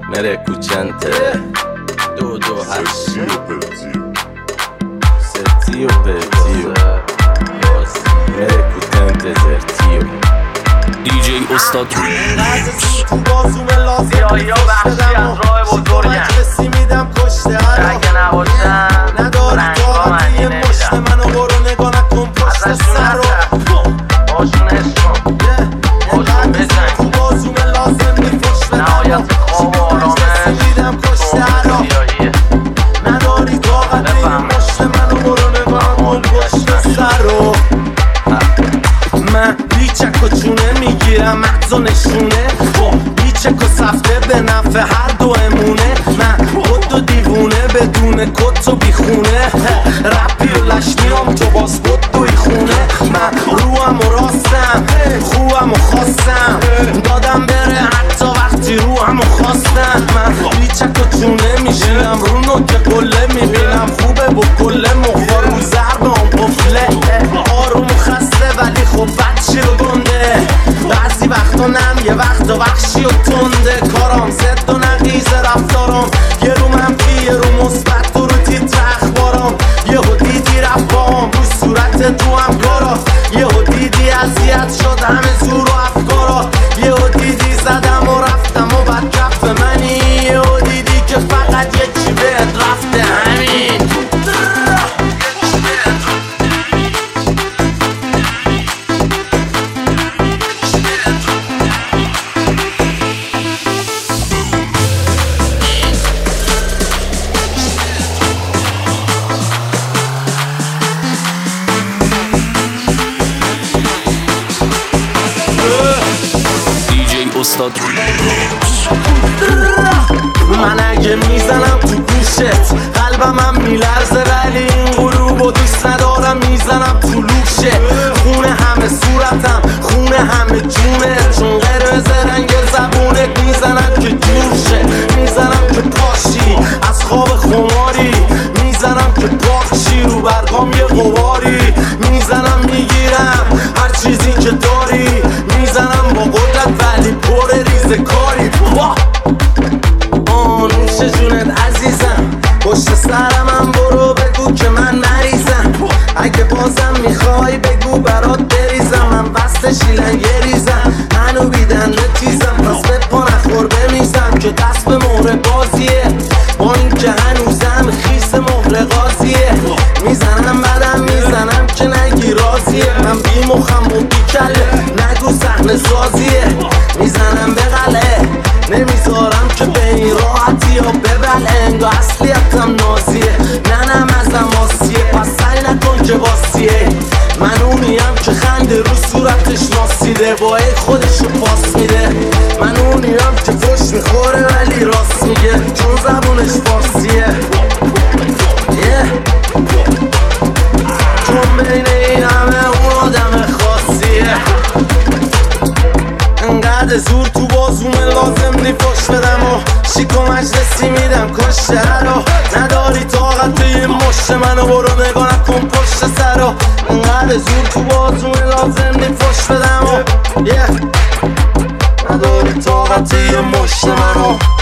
Merecugente 228 Sertio Pertio Merecugente Sertio DJ استاد تو بازوم لازم یا بخشی از راه بزرگم مجلسی میدم کشته اگه نباشم نداری طاقتی یه مشت منو برو نگاه نکن پشت سر رو باشون عشقم باشون بزن تو بازوم لازم میفش بدم نهایت خواب و آرامش میدم کشته سیاهیه نداری طاقتی یه مشت منو برو نگاه نکن پشت سر رو من بیچک و چونه میگیرم مغز و نشونه بیچک و سفته به نفع هر دو امونه من خود و دیوونه بدون کت و بیخونه رپی و لشمیام تو باز بدوی خونه من روحم و راستم خوبم و خواستم دادم بره حتی وقتی روحم و خواستم من بیچک و چونه میشینم رو نوک قله میبینم خوبه با کله مخار رو ضرب آن قفله آروم و خسته ولی خب بچی رو گنده بعضی وقتا نم یه وقتا وحشی و تنده کارام زد و نقیز رفتارام یه رو منفی یه رو مثبت و رو تیتر اخبارام یه ها دیدی رفت باام روی صورت تو هم کارا یه ها دیدی اذیت شد همه زور و افکارا یه ها دیدی زدم و رفتم و بد کف منی یه ها دیدی که فقط یه چی بهت رفته همین DJ استاد من اگه میزنم تو گوشت قلبم هم میلرزه ولی این غروب و دوست ندارم میزنم تو لوکشه خونه همه صورتم خونه همه جونه چون قرمز رنگ زبونت میزنم که جوشه میزنم که پاشی از خواب خماری میزنم که پاکشی رو برگام یه غباری میزنم میگیرم هر چیزی که داری میزنم با قدرت ولی پر ریزه کاری نوش جونت عزیزم پشت سرم برو بگو که من مریضم اگه بازم میخوای بگو برات بریزم من بست شیلن یه ریزم هنو بیدن تیزم پس به پا نخور بمیزم که دست به مهر بازیه با این که هنوزم خیس مهر قاضیه میزنم بدم میزنم که نگی رازیه من بی مخم و بی کله نگو صحنه سازیه میزنم به قلعه نمیذارم که به این راحتی یا ببل انگا اصلیتم نازیه ننم ازم آسیه پس سعی نکن که واسیه من اونیم که خنده رو صورتش ناسیده با ای خودشو پاس میده من اونیم که فش میخوره ولی راست میگه چون زبونش فارسیه چون بین این همه اون آدم خاصیه انقدر زور تو بازوم لازم نی فش بدم و شیک و مجلسی میدم کشته رو نداری طاقت یه مشت منو برو نگاه نکن پشت سر رو انقدر زور تو بازوم لازم نی فش بدم و نداری طاقت یه مشت منو